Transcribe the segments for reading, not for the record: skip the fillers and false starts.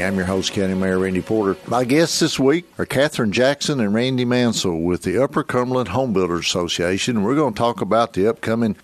I'm your host, County Mayor Randy Porter. My guests this week are Catherine Jackson and Randy Mansell with the Upper Cumberland Home Builders Association. We're going to talk about the upcoming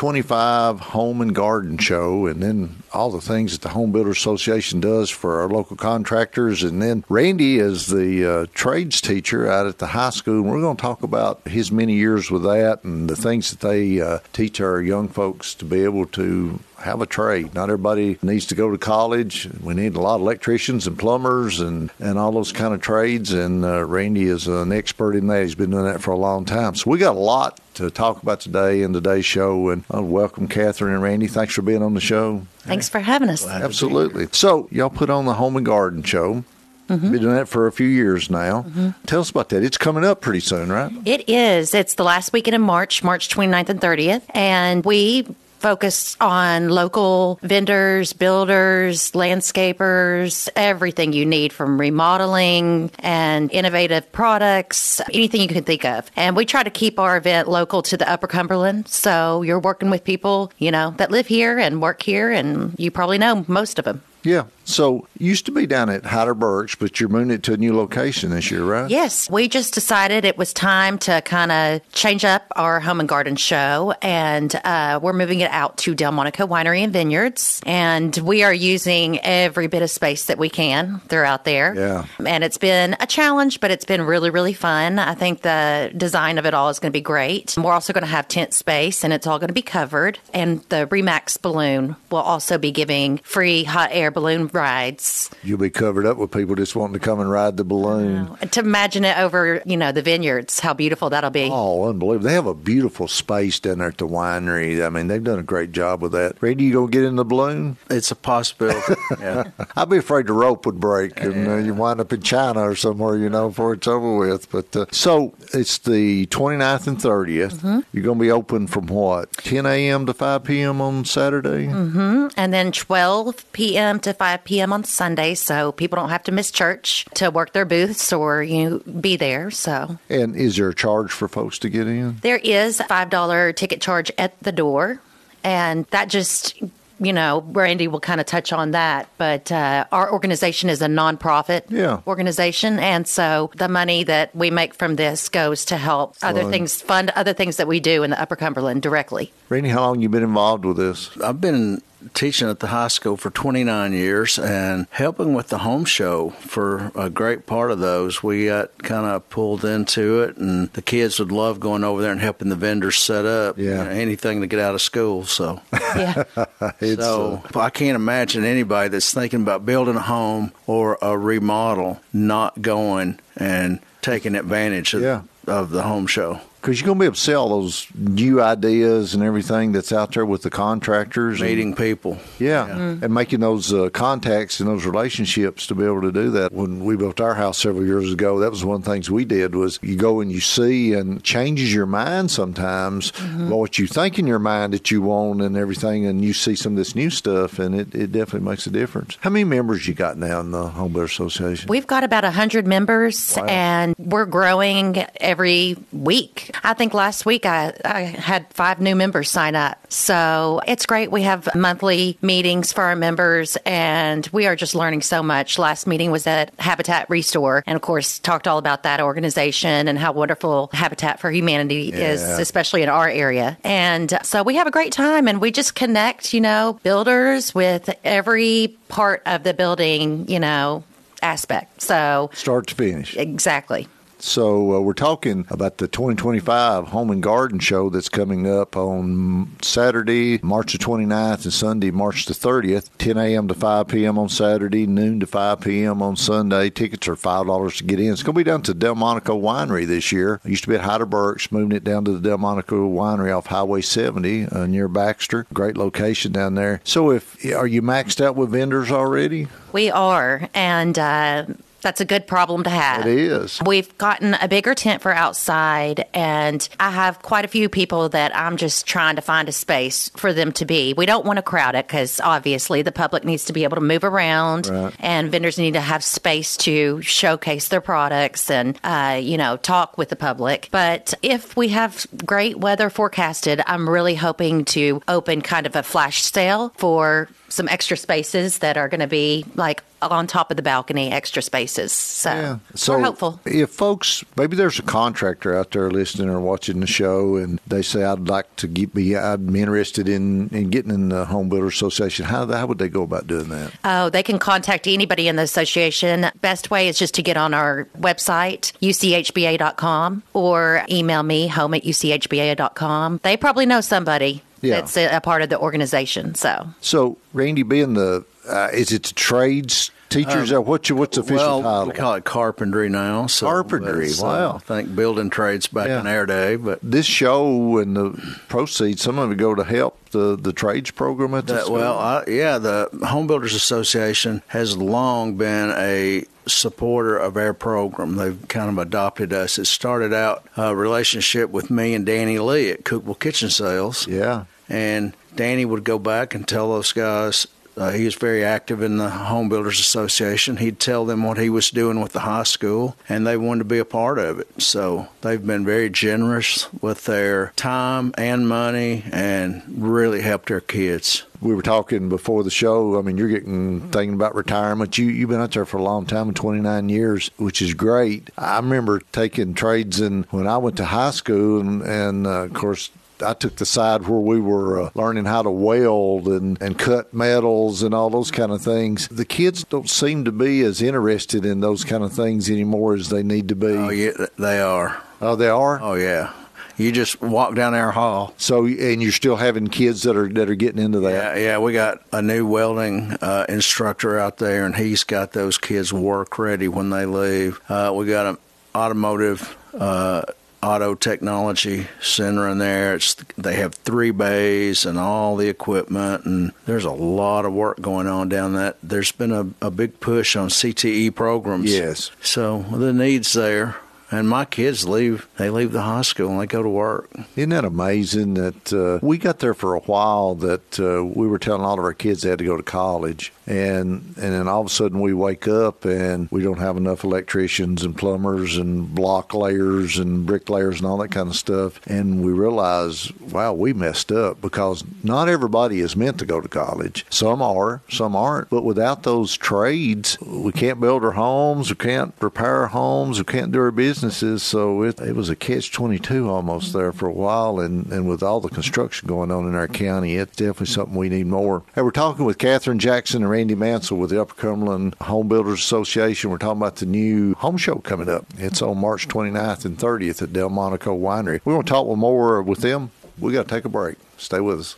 2025 Home and Garden Show, and then all the things that the Home Builders Association does for our local contractors. And then Randy is the trades teacher out at the high school, and we're going to talk about his many years with that and the things that they teach our young folks to be able to have a trade. Not everybody needs to go to college. We need a lot of electricians and plumbers and all those kind of trades, and Randy is an expert in that. He's been doing that for a long time. So we got a lot to talk about today in today's show, and I'll welcome Catherine and Randy. Thanks for being on the show. Thanks for having us. Absolutely. So y'all put on the Home and Garden Show. Been doing that for a few years now. Tell us about that. It's coming up pretty soon, right? It is. It's the last weekend in March 29th and 30th, and we focus on local vendors, builders, landscapers, everything you need from remodeling and innovative products, anything you can think of. And we try to keep our event local to the Upper Cumberland. So you're working with people, that live here and work here, and you probably know most of them. Yeah. So used to be down at Hyder Burks, but you're moving it to a new location this year, right? Yes. We just decided it was time to kind of change up our Home and Garden Show, and we're moving it out to Delmonico Winery and Vineyards. And we are using every bit of space that we can throughout there. Yeah. And it's been a challenge, but it's been really, really fun. I think the design of it all is going to be great. We're also going to have tent space, and it's all going to be covered. And the Remax Balloon will also be giving free hot air balloon rides. You'll be covered up with people just wanting to come and ride the balloon. To imagine it over, the vineyards, how beautiful that'll be. Oh, unbelievable. They have a beautiful space down there at the winery. I mean, they've done a great job with that. Randy, you going to get in the balloon? It's a possibility, yeah. I'd be afraid the rope would break and you wind up in China or somewhere, before it's over with. But so it's the 29th and 30th. You're going to be open from what, 10 a.m. to 5 p.m. on Saturday? And then 12 p.m. to 5 p.m. on Sunday, so people don't have to miss church to work their booths or be there. So, and is there a charge for folks to get in? There is a $5 ticket charge at the door, and that just Randy will kind of touch on that, but our organization is a nonprofit organization, and so the money that we make from this goes to help fund other things that we do in the Upper Cumberland directly. Randy, how long have you been involved with this? I've been teaching at the high school for 29 years and helping with the home show for a great part of those. We got kind of pulled into it, and the kids would love going over there and helping the vendors set up anything to get out of school. So, I can't imagine anybody that's thinking about building a home or a remodel not going and taking advantage of the home show. Because you're going to be able to sell those new ideas and everything that's out there with the contractors. Meeting people. And making those contacts and those relationships to be able to do that. When we built our house several years ago, that was one of the things we did was you go and you see, and changes your mind sometimes what you think in your mind that you want and everything, and you see some of this new stuff, and it definitely makes a difference. How many members you got now in the Home Builders Association? We've got about 100 members, and we're growing every week. I think last week I had 5 new members sign up. So it's great. We have monthly meetings for our members, and we are just learning so much. Last meeting was at Habitat Restore, and of course talked all about that organization and how wonderful Habitat for Humanity is, especially in our area. And so we have a great time, and we just connect, builders with every part of the building, aspect. So start to finish. Exactly. So we're talking about the 2025 Home and Garden Show that's coming up on Saturday, March the 29th, and Sunday, March the 30th, 10 a.m. to 5 p.m. on Saturday, noon to 5 p.m. on Sunday. Tickets are $5 to get in. It's going to be down to Delmonico Winery this year. It used to be at Hyder Burks, moving it down to the Delmonico Winery off Highway 70 near Baxter. Great location down there. So are you maxed out with vendors already? We are, and that's a good problem to have. It is. We've gotten a bigger tent for outside, and I have quite a few people that I'm just trying to find a space for them to be. We don't want to crowd it because obviously the public needs to be able to move around, and vendors need to have space to showcase their products and, talk with the public. But if we have great weather forecasted, I'm really hoping to open kind of a flash sale for some extra spaces that are going to be like on top of the balcony, extra spaces. So we're hopeful. If folks, maybe there's a contractor out there listening or watching the show, and they say, I'd like to I'd be interested in getting in the Home Builders Association, how would they go about doing that? Oh, they can contact anybody in the association. Best way is just to get on our website, uchba.com, or email me, home@uchba.com. They probably know somebody that's a part of the organization. So Randy, being is it trades teachers? What's the official title? We call it carpentry now. So carpentry, wow. I think building trades back in our day. But this show and the proceeds, some of it go to help the trades program at the school? The Home Builders Association has long been a supporter of our program. They've kind of adopted us. It started out a relationship with me and Danny Lee at Cookeville Kitchen Sales. Yeah. And Danny would go back and tell those guys, he was very active in the Home Builders Association. He'd tell them what he was doing with the high school, and they wanted to be a part of it. So they've been very generous with their time and money and really helped our kids. We were talking before the show. I mean, you're thinking about retirement. You've been out there for a long time, 29 years, which is great. I remember taking trades when I went to high school, and of course, I took the side where we were learning how to weld and cut metals and all those kind of things. The kids don't seem to be as interested in those kind of things anymore as they need to be. Oh, yeah, they are. Oh, they are? Oh, yeah. You just walk down our hall. So, and you're still having kids that are getting into that? Yeah, we got a new welding instructor out there, and he's got those kids work ready when they leave. We got an automotive auto technology center in there. They have 3 bays and all the equipment, and there's a lot of work going on down that. There's been a big push on CTE programs. Yes. So the need's there. And my kids leave the high school and they go to work. Isn't that amazing that we got there for a while that we were telling all of our kids they had to go to college. And then all of a sudden we wake up and we don't have enough electricians and plumbers and block layers and bricklayers and all that kind of stuff. And we realize, wow, we messed up because not everybody is meant to go to college. Some are, some aren't. But without those trades, we can't build our homes, we can't repair our homes, we can't do our businesses. So it was a catch-22 almost there for a while. And with all the construction going on in our county, it's definitely something we need more. Hey, we're talking with Catherine Jackson and Randy Mansell with the Upper Cumberland Home Builders Association. We're talking about the new home show coming up. It's on March 29th and 30th at Delmonico Winery. We're going to talk more with them. We got to take a break. Stay with us.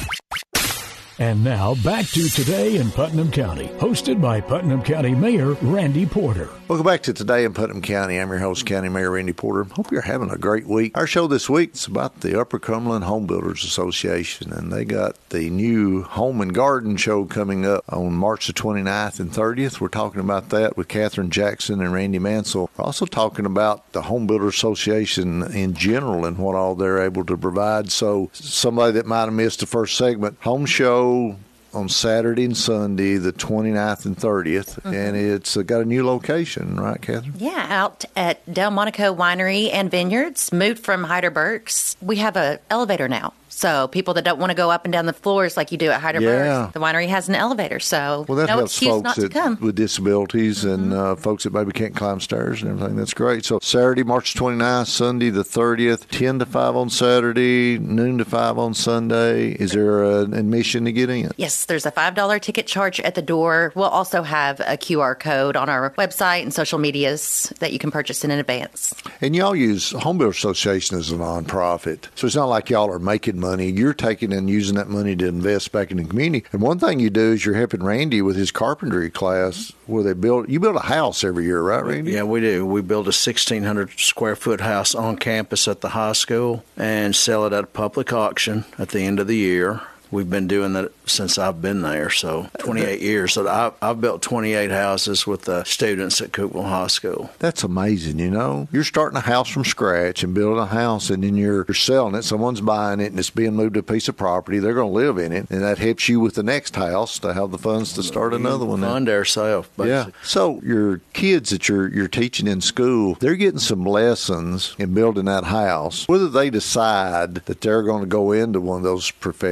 And now, back to Today in Putnam County, hosted by Putnam County Mayor Randy Porter. Welcome back to Today in Putnam County. I'm your host, County Mayor Randy Porter. Hope you're having a great week. Our show this week is about the Upper Cumberland Home Builders Association, and they got the new Home and Garden show coming up on March the 29th and 30th. We're talking about that with Catherine Jackson and Randy Mansell. We're also talking about the Home Builders Association in general and what all they're able to provide. So somebody that might have missed the first segment, home show on Saturday and Sunday, the 29th and 30th, and it's got a new location, right, Catherine? Yeah, out at Delmonico Winery and Vineyards, moved from Heidelberg's. We have an elevator now. So people that don't want to go up and down the floors like you do at Heidelberg's, the winery has an elevator. So that no helps excuse folks not to come. with disabilities and folks that maybe can't climb stairs and everything. That's great. So Saturday, March 29th, Sunday the 30th, 10 to 5 on Saturday, noon to 5 on Sunday. Is there an admission to get in? Yes, there's a $5 ticket charge at the door. We'll also have a QR code on our website and social medias that you can purchase in advance. And y'all use Home Builders Association as a nonprofit. So it's not like y'all are making money. You're taking and using that money to invest back in the community. And one thing you do is you're helping Randy with his carpentry class where you build a house every year, right, Randy? Yeah, we do. We build a 1,600 square foot house on campus at the high school and sell it at a public auction at the end of the year. We've been doing that since I've been there, so 28 years. So I've built 28 houses with the students at Cookeville High School. That's amazing, you know. You're starting a house from scratch and building a house, and then you're selling it. Someone's buying it, and it's being moved to a piece of property. They're going to live in it, and that helps you with the next house to have the funds to start another one. Fund ourselves, basically. Yeah. So your kids that you're teaching in school, they're getting some lessons in building that house. Whether they decide that they're going to go into one of those professions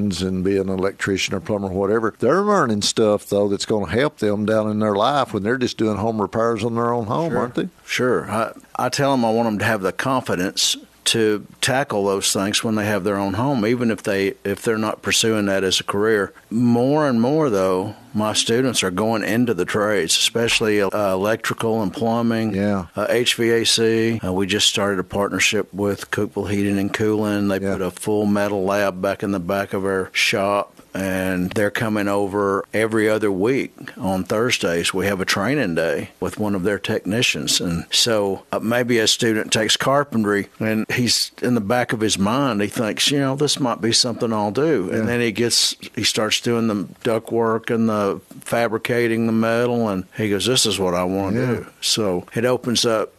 hands and be an electrician or plumber or whatever. They're learning stuff, though, that's going to help them down in their life when they're just doing home repairs on their own home, aren't they? Sure. I tell them I want them to have the confidence to tackle those things when they have their own home, even if they're not pursuing that as a career. More and more, though, my students are going into the trades, especially electrical and plumbing, HVAC. We just started a partnership with Cookeville Heating and Cooling. They put a full metal lab back in the back of our shop, and they're coming over every other week. On Thursdays, we have a training day with one of their technicians. And so maybe a student takes carpentry, and he's in the back of his mind, he thinks, this might be something I'll do. And then he starts doing the duct work and the fabricating the metal, and he goes, this is what I want to do. So it opens up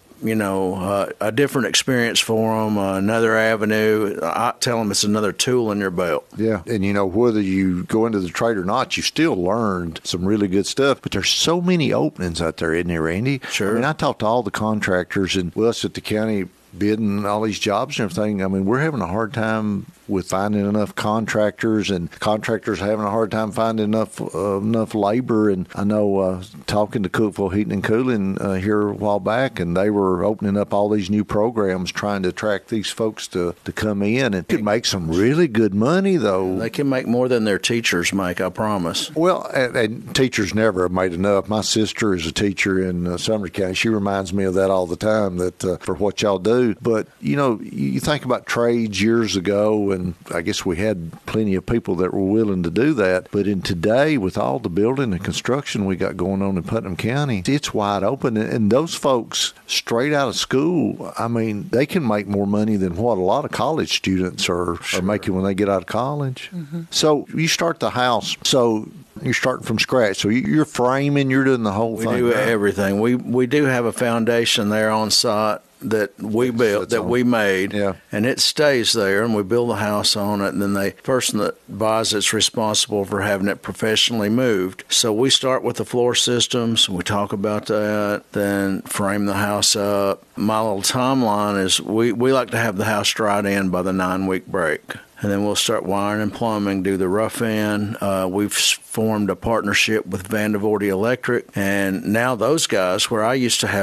a different experience for them, another avenue. I tell them it's another tool in your belt. Yeah, and whether you go into the trade or not, you still learned some really good stuff. But there's so many openings out there, isn't there, Randy? Sure. I mean, I talked to all the contractors and us at the county bidding all these jobs and everything. I mean, we're having a hard time with finding enough contractors, and contractors having a hard time finding enough labor. And I know talking to Cookeville Heating and Cooling here a while back, and they were opening up all these new programs trying to attract these folks to come in, and could make some really good money, though. They can make more than their teachers make, I promise. Well, and teachers never have made enough. My sister is a teacher in Sumner County. She reminds me of that all the time, that for what y'all do. But, you think about trades years ago, and I guess we had plenty of people that were willing to do that. But in today, with all the building and construction we got going on in Putnam County, it's wide open. And those folks straight out of school, I mean, they can make more money than what a lot of college students are making when they get out of college. Mm-hmm. So you start the house. So you're starting from scratch. So you're framing, you're doing the whole thing. We do everything. We do have a foundation there on site that we built, that we made, and it stays there, and we build a house on it, and then the person that buys it's responsible for having it professionally moved. So we start with the floor systems, we talk about that, then frame the house up. My little timeline is we like to have the house dried in by the 9-week break. And then we'll start wiring and plumbing, do the rough end. We've formed a partnership with Vandervoortje Electric. And now those guys, where I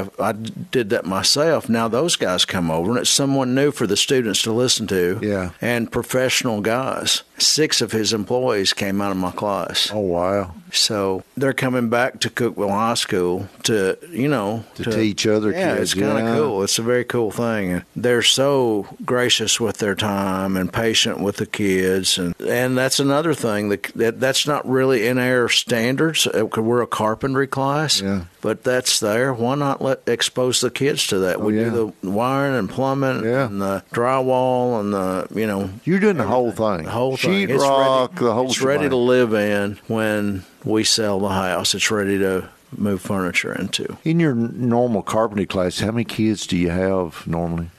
did that myself, now those guys come over, and it's someone new for the students to listen to. Yeah. And professional guys. 6 of his employees came out of my class. Oh, wow. So they're coming back to Cookeville High School to teach other kids. Yeah, it's kind of cool. It's a very cool thing. And they're so gracious with their time and patient with the kids. And that's another thing. That's not really in our standards. We're a carpentry class, but that's there. Why not expose the kids to that? We do the wiring and plumbing and the drywall and You're doing the whole thing. The whole thing. Sheetrock, the whole It's ready to live in when we sell the house. It's ready to move furniture into. In your normal carpentry class, how many kids do you have normally?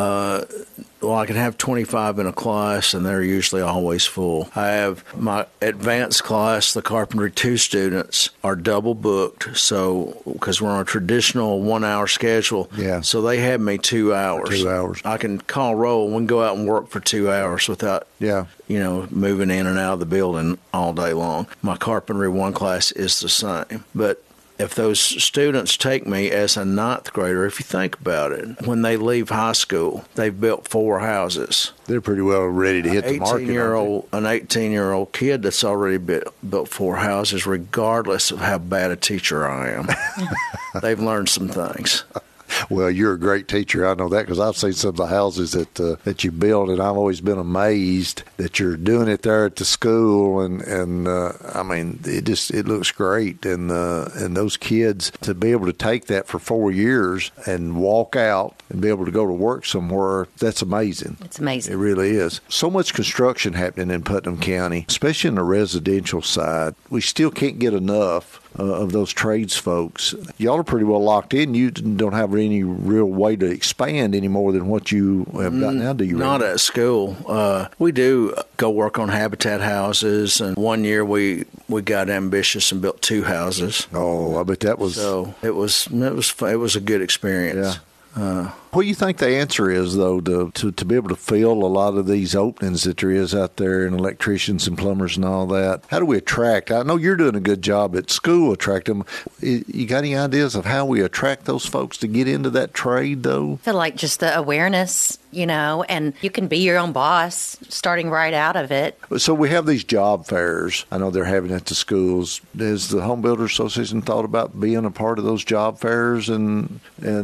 Well, I can have 25 in a class, and they're usually always full. I have my advanced class, the Carpentry 2 students, are double booked, so because we're on a traditional 1-hour schedule. Yeah. So they have me 2 hours. 2 hours. I can call roll. We can go out and work for 2 hours without moving in and out of the building all day long. My Carpentry 1 class is the same. But if those students take me as a 9th grader, if you think about it, when they leave high school, they've built 4 houses. They're pretty well ready to hit the market. An 18-year-old kid that's already built 4 houses, regardless of how bad a teacher I am, they've learned some things. Well, you're a great teacher. I know that because I've seen some of the houses that you build, and I've always been amazed that you're doing it there at the school. And I mean, it looks great. And those kids, to be able to take that for 4 years and walk out and be able to go to work somewhere, that's amazing. It's amazing. It really is. So much construction happening in Putnam County, especially in the residential side. We still can't get enough of those trades folks. Y'all are pretty well locked in. You don't have any real way to expand any more than what you have got now, do you? Not at school. We do go work on habitat houses, and one year we got ambitious and built 2 houses. Oh, I bet that was... So it was a good experience. Yeah. What do you think the answer is, though, to be able to fill a lot of these openings that there is out there in electricians and plumbers and all that? How do we attract? I know you're doing a good job at school attracting them. You got any ideas of how we attract those folks to get into that trade, though? I feel like just the awareness, and you can be your own boss starting right out of it. So we have these job fairs. I know they're having at the schools. Has the Home Builders Association thought about being a part of those job fairs? And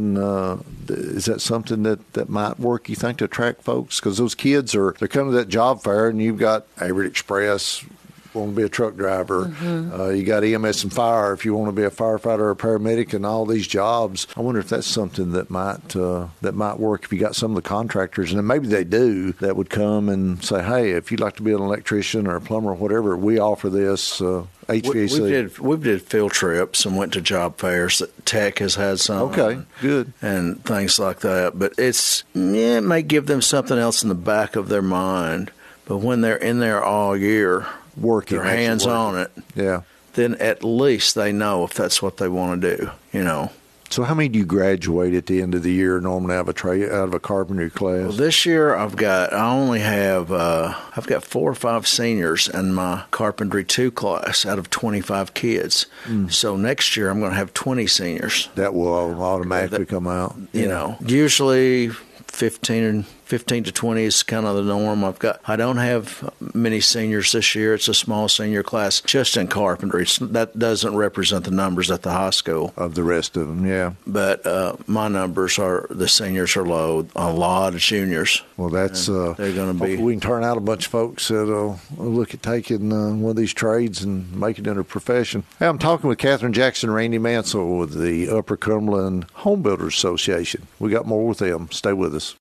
is that something that might work, you think, to attract folks? Because those kids they're coming to that job fair, and you've got Avery Express, want to be a truck driver. You got EMS and fire if you want to be a firefighter or a paramedic, and all these jobs. I wonder if that's something that might work if you got some of the contractors, and then maybe they do, that would come and say, hey, if you'd like to be an electrician or a plumber or whatever, we offer this HVAC. We did field trips and went to job fairs. That Tech has had some. Okay, good. And things like that. But it may give them something else in the back of their mind. But when they're in there all year, working, their hands on it, then at least they know if that's what they want to do, So how many do you graduate at the end of the year normally out of a carpentry class? Well, this year I've got 4 or 5 seniors in my carpentry 2 class out of 25 kids. So next year I'm going to have 20 seniors. That will automatically come out. Usually 15 to 20 is kind of the norm. I don't have many seniors this year. It's a small senior class just in carpentry. That doesn't represent the numbers at the high school. Of the rest of them, yeah. But my numbers the seniors are low. A lot of juniors. Well, that's, they're going to be. We can turn out a bunch of folks that'll look at taking one of these trades and make it into a profession. Hey, I'm talking with Catherine Jackson and Randy Mansell with the Upper Cumberland Home Builders Association. We got more with them. Stay with us.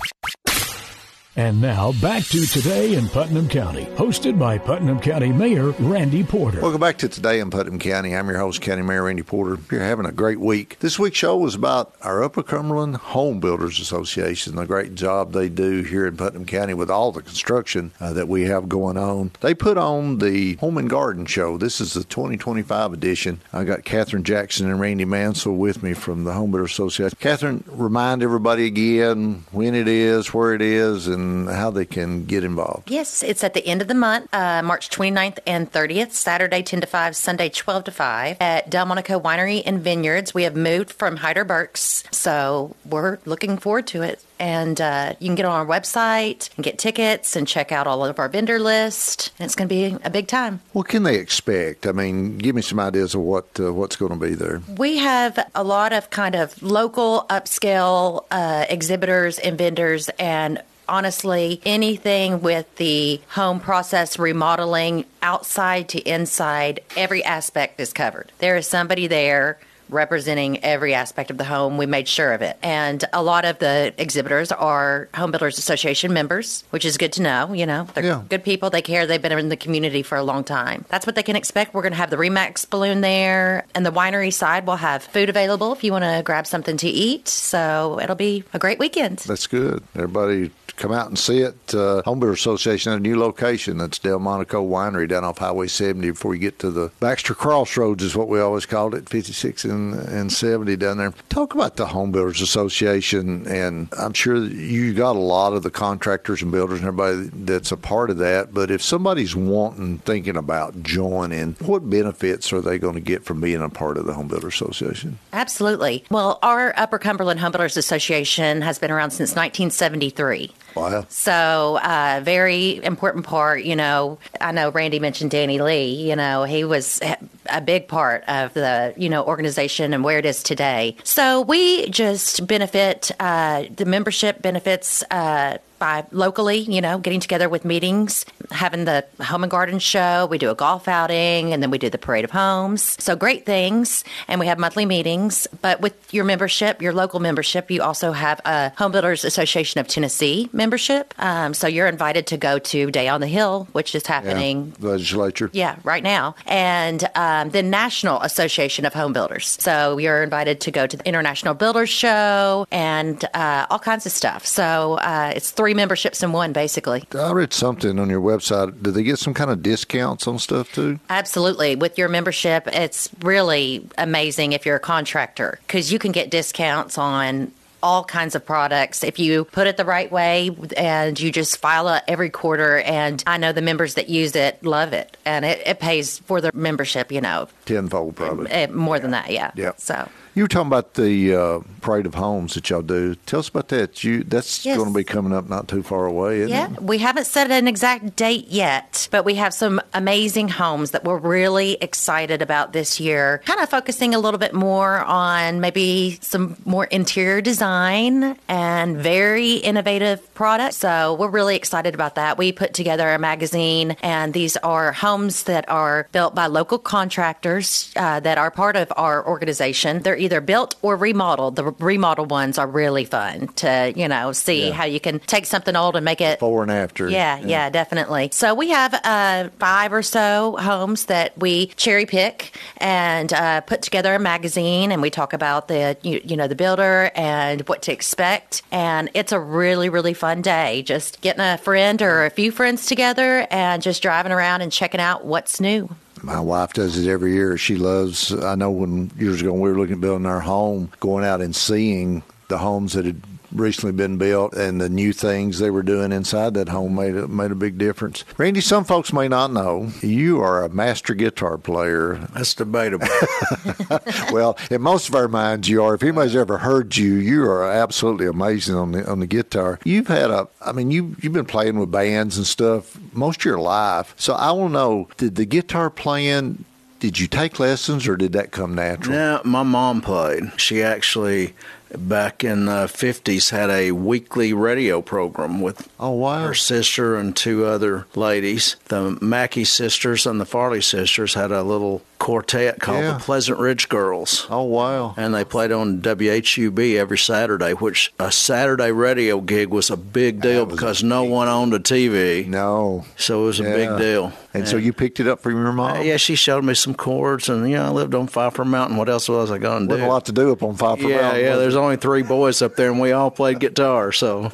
And now, back to Today in Putnam County, hosted by Putnam County Mayor Randy Porter. Welcome back to Today in Putnam County. I'm your host, County Mayor Randy Porter. You're having a great week. This week's show was about our Upper Cumberland Home Builders Association, the great job they do here in Putnam County with all the construction that we have going on. They put on the Home and Garden Show. This is the 2025 edition. I got Catherine Jackson and Randy Mansell with me from the Home Builders Association. Catherine, remind everybody again when it is, where it is, and how they can get involved. Yes, it's at the end of the month, March 29th and 30th, Saturday 10 to 5, Sunday 12 to 5, at Delmonico Winery and Vineyards. We have moved from Hyder Burks, so we're looking forward to it. And you can get on our website and get tickets and check out all of our vendor list. And it's going to be a big time. What can they expect? I mean, give me some ideas of what's going to be there. We have a lot of kind of local upscale exhibitors and vendors, and honestly, anything with the home process remodeling, outside to inside, every aspect is covered. There is somebody there representing every aspect of the home. We made sure of it. And a lot of the exhibitors are Home Builders Association members, which is good to know. They're good people. They care. They've been in the community for a long time. That's what they can expect. We're going to have the Remax balloon there. And the winery side will have food available if you want to grab something to eat. So it'll be a great weekend. That's good. Everybody come out and see it. Home Builders Association at a new location. That's Delmonico Winery down off Highway 70 before you get to the Baxter Crossroads is what we always called it, 56 and 70 down there. Talk about the Home Builders Association, and I'm sure you got a lot of the contractors and builders and everybody that's a part of that, but if somebody's thinking about joining, what benefits are they going to get from being a part of the Home Builders Association? Absolutely. Well, our Upper Cumberland Home Builders Association has been around since 1973. Wow. So, very important part, I know Randy mentioned Danny Lee, he was a big part of the, organization and where it is today. So we just benefit, the membership benefits, by locally, getting together with meetings, having the Home and Garden Show. We do a golf outing, and then we do the Parade of Homes. So great things. And we have monthly meetings. But with your membership, your local membership, you also have a Home Builders Association of Tennessee membership. So you're invited to go to Day on the Hill, which is happening. Yeah, legislature. Yeah, right now. And the National Association of Home Builders. So you're invited to go to the International Builders Show and all kinds of stuff. So it's 3 memberships in one, basically. I read something on your website. Do they get some kind of discounts on stuff, too? Absolutely. With your membership, it's really amazing if you're a contractor, because you can get discounts on all kinds of products if you put it the right way and you just file it every quarter. And I know the members that use it love it, and it pays for their membership, tenfold probably. More than that, yeah. Yeah. So. You were talking about the Parade of Homes that y'all do. Tell us about that. That's Yes. going to be coming up not too far away, isn't it? Yeah, we haven't set an exact date yet, but we have some amazing homes that we're really excited about this year. Kind of focusing a little bit more on maybe some more interior design and very innovative products. So we're really excited about that. We put together a magazine, and these are homes that are built by local contractors that are part of our organization. They're either built or remodeled. The remodeled ones are really fun to, see how you can take something old and make it before and after. Yeah, definitely. So we have 5 or so homes that we cherry pick and put together a magazine, and we talk about the builder and what to expect. And it's a really, really fun day. Just getting a friend or a few friends together and just driving around and checking out what's new. My wife does it every year. She loves, I know when years ago we were looking at building our home, going out and seeing the homes that had recently been built and the new things they were doing inside that home made a big difference. Randy, some folks may not know, you are a master guitar player. That's debatable. Well, in most of our minds you are. If anybody's ever heard you, you are absolutely amazing on the guitar. You've had you've been playing with bands and stuff most of your life. So I want to know, did the guitar playing, did you take lessons or did that come natural? Yeah, my mom played. She actually, back in the 50s, had a weekly radio program with her sister and 2 other ladies. The Mackey sisters and the Farley sisters had a little quartet called the Pleasant Ridge Girls. Oh, wow. And they played on WHUB every Saturday, which a Saturday radio gig was a big deal because no one owned a TV. No. So it was a big deal. And so you picked it up from your mom? Yeah, she showed me some chords, and, I lived on Pfeiffer Mountain. What else was I going to do? Wasn't a lot to do up on Pfeiffer Mountain. Yeah, there's only 3 boys up there, and we all played guitar, so.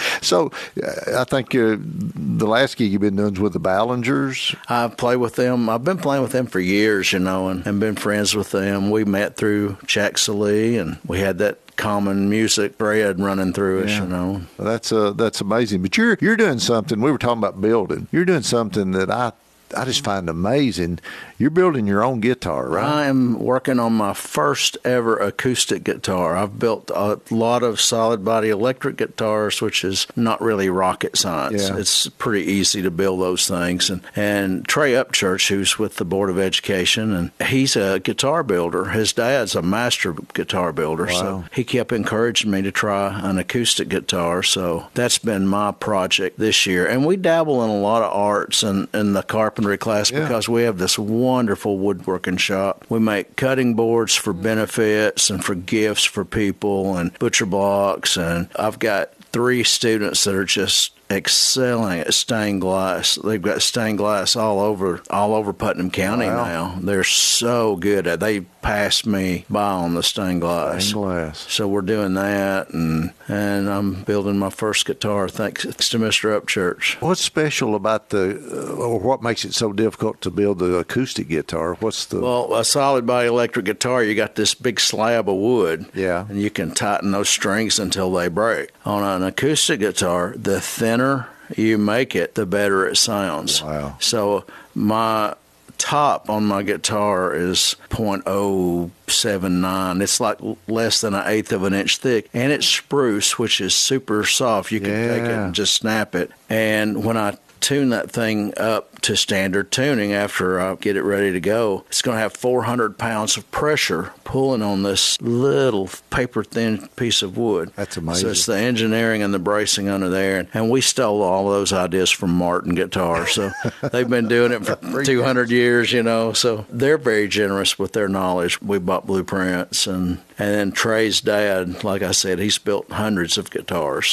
So I think the last gig you've been doing is with the Ballingers. I've played with them. I've been playing with them for years, and been friends with them. We met through Jack Salee, and we had that common music thread running through us, Well, that's amazing. But you're doing something. We were talking about building. You're doing something that I just find amazing. You're building your own guitar, right? I am working on my first ever acoustic guitar. I've built a lot of solid body electric guitars, which is not really rocket science. Yeah. It's pretty easy to build those things. And Trey Upchurch, who's with the Board of Education, and he's a guitar builder. His dad's a master guitar builder, so he kept encouraging me to try an acoustic guitar. So that's been my project this year. And we dabble in a lot of arts and in the carpentry class because we have this wonderful woodworking shop. We make cutting boards for benefits and for gifts for people and butcher blocks. And I've got 3 students that are just excelling at stained glass. They've got stained glass all over Putnam County now. They're so good at it. They passed me by on the stained glass. So we're doing that, and I'm building my first guitar thanks to Mr. Upchurch. What's special about or what makes it so difficult to build the acoustic guitar? Well, a solid body electric guitar, you got this big slab of wood, and you can tighten those strings until they break. On an acoustic guitar, the thinner you make it, the better it sounds. Wow. So my top on my guitar is .079. It's like less than 1/8 of an inch thick, and it's spruce, which is super soft. You can take it and just snap it. And when I tune that thing up to standard tuning after I get it ready to go, it's going to have 400 pounds of pressure pulling on this little paper-thin piece of wood. That's amazing. So it's the engineering and the bracing under there. And we stole all those ideas from Martin Guitar. So they've been doing it for 200 years, So they're very generous with their knowledge. We bought blueprints. And then Trey's dad, like I said, he's built hundreds of guitars. So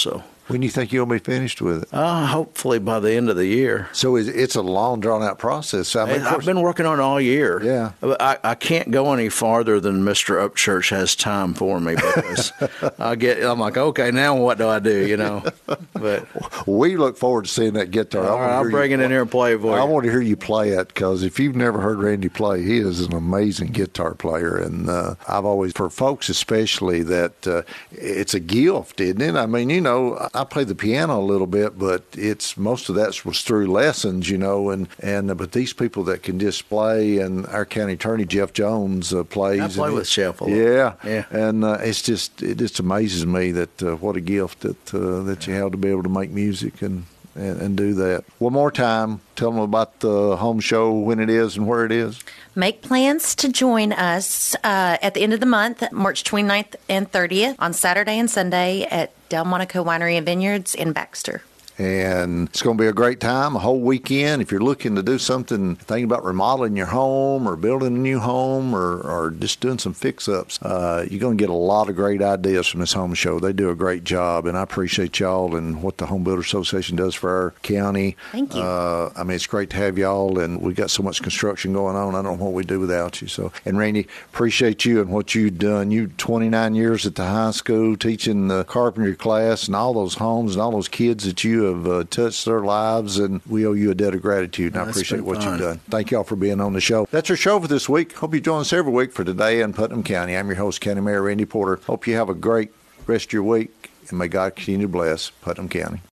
When do you think you'll be finished with it? Hopefully by the end of the year. So it's a long, drawn-out process. I mean, I've been working on it all year. Yeah. I can't go any farther than Mr. Upchurch has time for me because I'm like, okay, now what do I do, you know? But we look forward to seeing that guitar. all right, I'll bring it in here and play for you. I want to hear you play it because if you've never heard Randy play, he is an amazing guitar player. And I've always, for folks especially, that it's a gift, isn't it? I mean, you know, I play the piano a little bit, but most of that was through lessons, you know, but these people that can just play, and our county attorney Jeff Jones plays. I play with Jeff a lot. Yeah, and it just amazes me that what a gift that you have to be able to make music and do that. One more time, tell them about the home show, when it is and where it is. Make plans to join us at the end of the month, March 29th and 30th, on Saturday and Sunday at Delmonico Winery and Vineyards in Baxter. And it's going to be a great time, a whole weekend. If you're looking to do something, thinking about remodeling your home or building a new home or just doing some fix-ups, you're going to get a lot of great ideas from this home show. They do a great job, and I appreciate y'all and what the Home Builder Association does for our county. Thank you. I mean, it's great to have y'all, and we got so much construction going on. I don't know what we'd do without you. So, and Randy, appreciate you and what you've done. You 29 years at the high school teaching the carpentry class and all those homes and all those kids that you have touched their lives, and we owe you a debt of gratitude, and I appreciate what you've done. Thank you all for being on the show. That's our show for this week. Hope you join us every week for Today in Putnam County. I'm your host, County Mayor Randy Porter. Hope you have a great rest of your week, and may God continue to bless Putnam County.